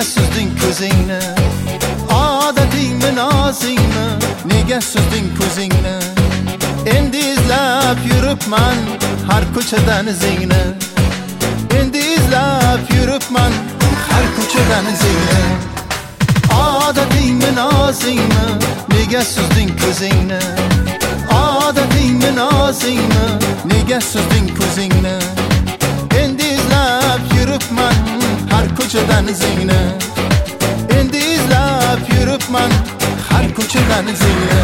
suzding ko'zingni? Odatingmi nozingmi? Nega suzding ko'zingni? Endi izlab yuribman har ko'chadan izingni. Endi izlab yuribman har ko'chadan izingni. Odatingmi nozingmi? Nega suzding ko'zingni? Odatingmi nozingmi? Nega suzding ko'zingni? Endi izlab yuribman har ko'chadan izingni. Endi izlab yuribman har ko'chadan izingni.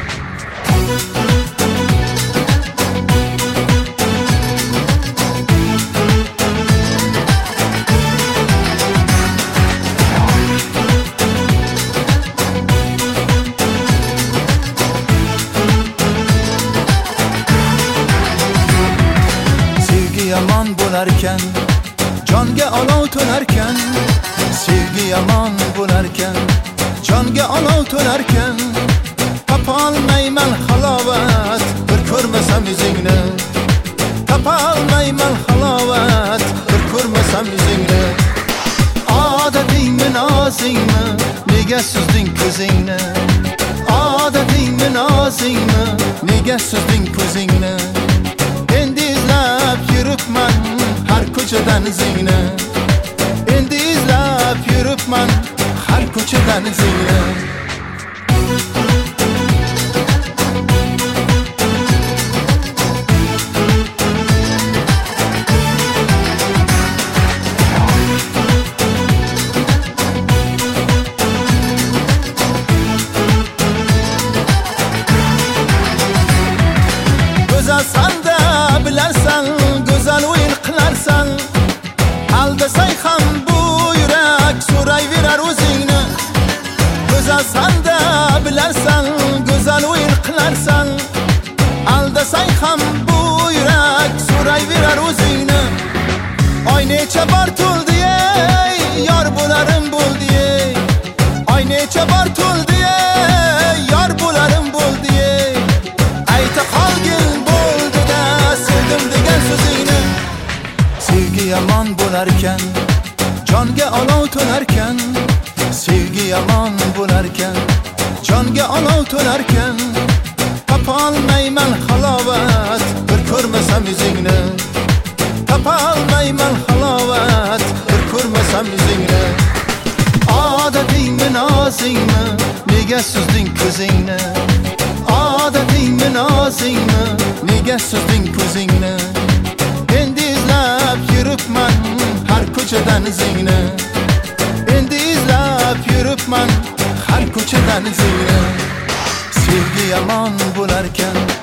Yomon bo'larkan, jonga olov to'larkan. Sevgi yomon bo'larkan, jonga olov to'larkan. Topolmayman halovat, bir ko'rmasam yuzingni. Topolmayman halovat, bir ko'rmasam yuzingni. Odatingmi nozingmi? Nega suzding ko'zingni? Odatingmi nozingmi? Nega suzding ko'zingni? Endi izlab yuribman har ko'chadan izingni. Endi izlab yuribman har ko'chadan izingni. Go'zalsan bilarsan, go'zal o'yin qilarsan. Aldasang ham bu yurak so'rayverar o'zingni. Go'zalsan-da bilarsan, go'zal o'yin qilarsan. Aldasang ham bu yurak so'rayverar o'zingni. Oy necha bor to'ldi-ey, yor bo'larim bo'ldi-ey. Oy necha bor to'ldi-ey, yor bo'larim bo'ldi-ey. Ayta qolgin sevgi yomon bo'larkan, jonga olov to'larkan. Sevgi yomon bo'larkan, jonga olov to'larkan. Topolmayman halovat, bir ko'rmasam yuzingni. Topolmayman halovat, bir ko'rmasam yuzingni. Odatingmi nozingmi? Nega suzding ko'zingni? Odatingmi nozingmi? Nega suzding ko'zingni? Endi izlab yuribman har ko'chadan izingni. Endi izlab yuribman har ko'chadan izingni. Sevgi yomon bo'larkan,